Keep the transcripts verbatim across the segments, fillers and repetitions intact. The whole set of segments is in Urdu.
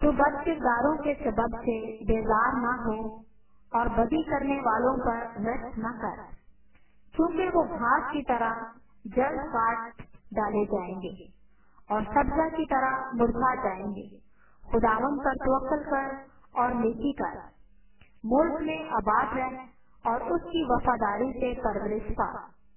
تو بد کرداروں کے سبب سے بیزار نہ ہو اور بدی کرنے والوں پر رشک نہ کر، کیونکہ وہ گھاس کی طرح جلد کاٹ ڈالے جائیں گے اور سبزہ کی طرح مرجھا جائیں گے۔ خداوند پر توکل کر اور نیکی کر، ملک میں آباد رہ اور اس کی وفاداری سے پرورش پا۔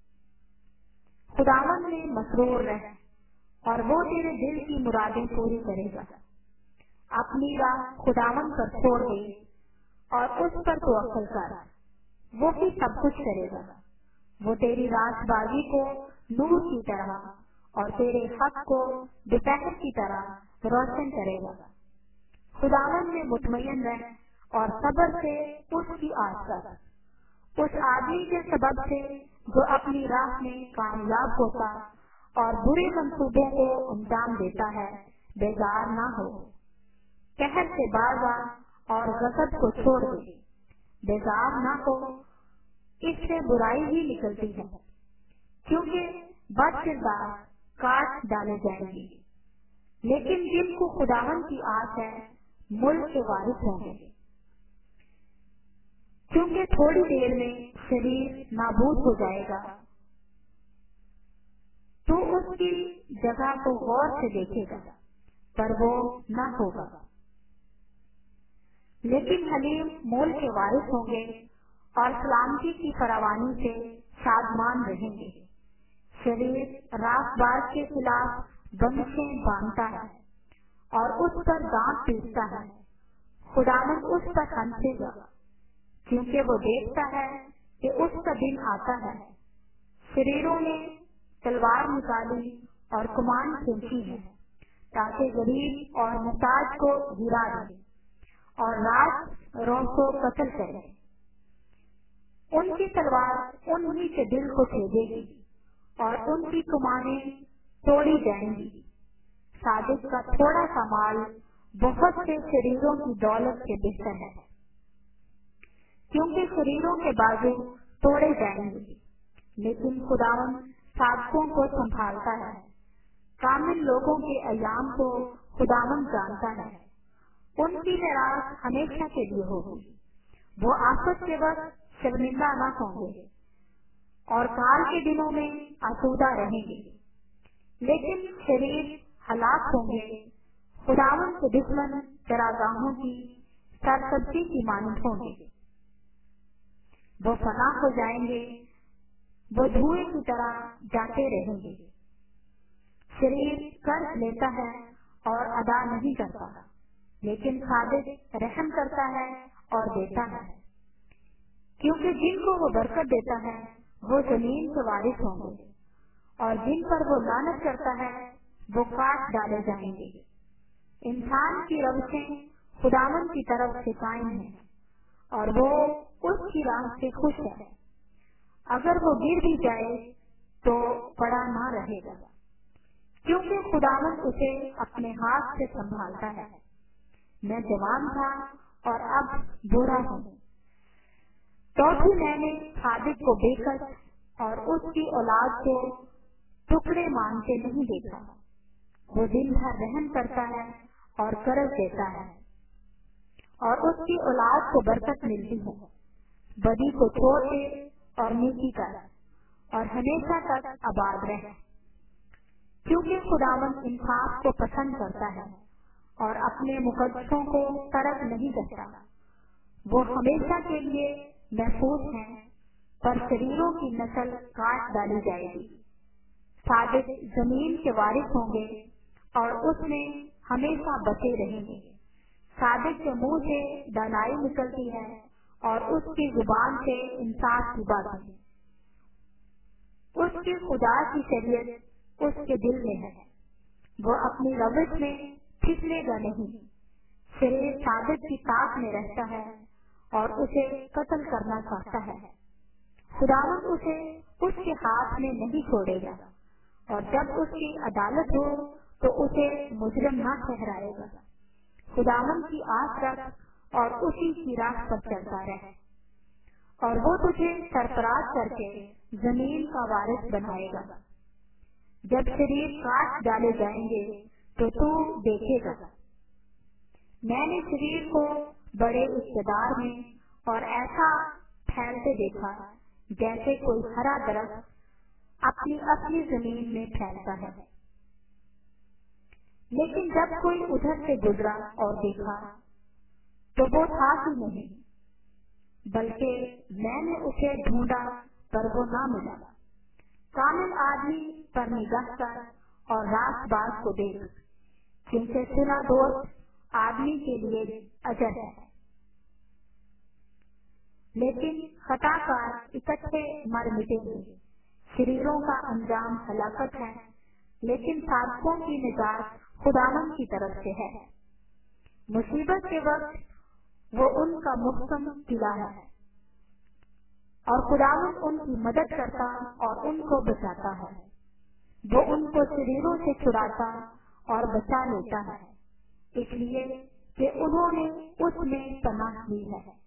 خداوند میں مسرور رہ اور وہ تیرے دل کی مرادیں پوری کرے گا۔ اپنی راہ خداوند پر چھوڑ دے اور اس پر توکل کر، وہ بھی سب کچھ کرے گا۔ وہ تیری راست بازی کو نور کی طرح اور تیرے حق کو دوپہر کی طرح روشن کرے گا۔ خداوند میں مطمئن رہ اور صبر سے اس کی آس کر، اس آدمی کے سبب سے جو اپنی راہ میں کامیاب ہوتا اور برے منصوبوں کو انجام دیتا ہے بیزار نہ ہو۔ قہر سے باز آ اور غضب کو چھوڑ دے، بیزار نہ ہو، اس سے برائی ہی نکلتی ہے، کیونکہ بد کردار کاٹ ڈالے جائیں گے، لیکن جن کو خداوند کی آس ہے ملک کے وارث ہوں گے۔ کیونکہ تھوڑی دیر میں شریر نابود ہو جائے گا، تو اس کی جگہ کو غور سے دیکھے گا پر وہ نہ ہوگا، لیکن حلیم مول کے وارث ہوں گے اور سلامتی کی فراوانی سے شادمان رہیں گے۔ شریر راست باز کے خلاف بندشیں باندھتا ہے اور اس پر دانت پیستا ہے، خداوند اس پر ہنسے گا، کیونکہ وہ دیکھتا ہے کہ اس کا دن آتا ہے۔ شریروں نے تلوار نکالی اور کمان کھینچی ہے، تاکہ غریب اور محتاج کو گرا دے اور رات رو کو قتل کرے۔ ان کی تلوار انہی کے دل کو چھیدے گی اور ان کی کمانیں توڑی جائیں گی۔ صادق کا تھوڑا سا مال بہت سے شریروں کی دولت سے بہتر ہے، کیونکہ شریروں کے بازو توڑے جائیں گے، لیکن خداوند صادقوں کو سنبھالتا ہے۔ کامل لوگوں کے ایام کو خداوند جانتا ہے، ان کی میراث ہمیشہ کے لیے ہوگی۔ وہ آفت کے وقت شرمندہ نہ ہوں گے اور کال کے دنوں میں آسودہ رہیں گے، لیکن شریر ہلاک ہوں گے۔ خداوند کے دشمن چراگاہوں کی سرسبزی کی مانند ہوں گے، وہ فنا ہو جائیں گے، وہ دھوئیں کی طرح جاتے رہیں گے۔ شریر قرض لیتا ہے اور ادا نہیں کرتا، لیکن صادق رحم کرتا ہے اور دیتا ہے، کیونکہ جن کو وہ برکت دیتا ہے وہ زمین کے وارث ہوں گے، اور جن پر وہ لعنت کرتا ہے وہ کاٹ ڈالے جائیں گے۔ انسان کی روشیں خداوند کی طرف سے قائم ہیں اور وہ اس کی راہ سے خوش ہے۔ اگر وہ گر بھی جائے تو پڑا نہ رہے گا، کیونکہ خداوند اسے اپنے ہاتھ سے سنبھالتا ہے۔ میں جوان تھا اور اب بوڑھا ہوں، تو بھی میں نے صادق کو بے کس اور اس کی اولاد کو ٹکڑے مانگتے نہیں دیکھا۔ وہ دن بھر رحم کرتا ہے اور قرض دیتا ہے، اور اس کی اولاد کو برکت ملتی ہے۔ بدی کو چھوڑ دے اور نیکی کر اور ہمیشہ تک آباد رہ، کیونکہ خداوند انصاف کو پسند کرتا ہے اور اپنے مقدسوں کو ترک نہیں کرتا۔ وہ ہمیشہ کے لیے محفوظ ہیں، پر شریروں کی نسل کاٹ ڈالی جائے گی۔ صادق زمین کے وارث ہوں گے اور اس میں ہمیشہ بچے رہیں گے۔ صادق کے منہ سے دانائی نکلتی ہے اور اس کی زبان سے انصاف کی باتیں۔ اس کی خدا کی شریعت اس کے دل میں ہے، وہ اپنی روش میں پھسلے گا نہیں۔ شریر صادق کی طاق میں رہتا ہے اور اسے قتل کرنا چاہتا ہے، خداوند اسے اس کے ہاتھ میں نہیں چھوڑے گا، اور جب اس کی عدالت ہو تو اسے مجرم نہ ٹھہرائے گا۔ خداوند کی آس رکھ اور اسی کی راہ پر چلتا رہ، اور وہ تجھے سرفراز کر کے زمین کا وارث بنائے گا۔ جب شریر کاٹ ڈالے جائیں گے تو تو دیکھے گا، میں نے شریر کو بڑے اقتدار میں اور ایسا پھیلتے دیکھا جیسے کوئی ہرا درخت اپنی اپنی زمین میں پھیلتا ہے، لیکن جب کوئی ادھر سے گزرا اور دیکھا تو وہ تھا ہی نہیں، بلکہ میں نے اسے ڈھونڈا پر وہ نہ ملا۔ کامل آدمی پر نگاہ کر اور راست باز کو دیکھ، کیونکہ سنا دوست آدمی کے لیے اجر ہے، لیکن خطا کار اکٹھے مر مٹیں گے۔ شریروں کا انجام ہلاکت ہے، لیکن صادقوں کی نجات خداوند کی طرف سے ہے۔ مصیبت کے وقت وہ ان کا محکم قلعہ ہے، اور خداوند ان کی مدد کرتا اور ان کو بچاتا ہے۔ وہ ان کو شریروں سے چھڑاتا اور بچا لیتا ہے، اس لیے کہ انہوں نے اس میں پناہ لی ہے۔